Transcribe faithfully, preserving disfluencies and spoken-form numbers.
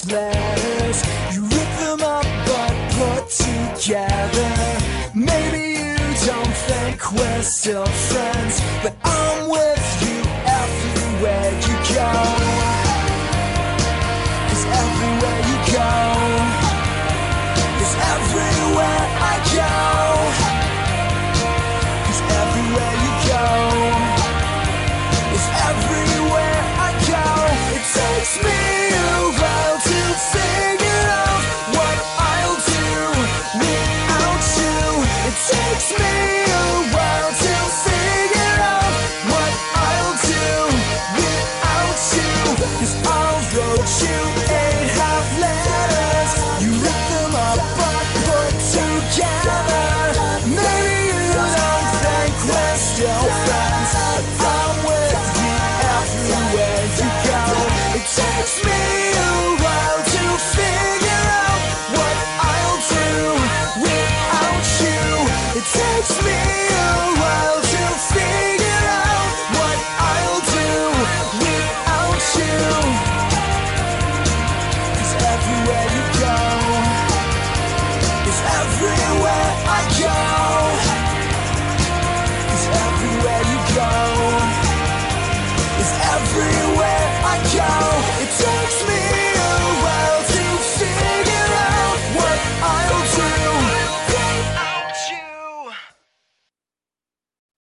love letters. You rip them up but put together. Maybe you don't think we're still friends, but I'm with you everywhere you go. 'Cause everywhere you go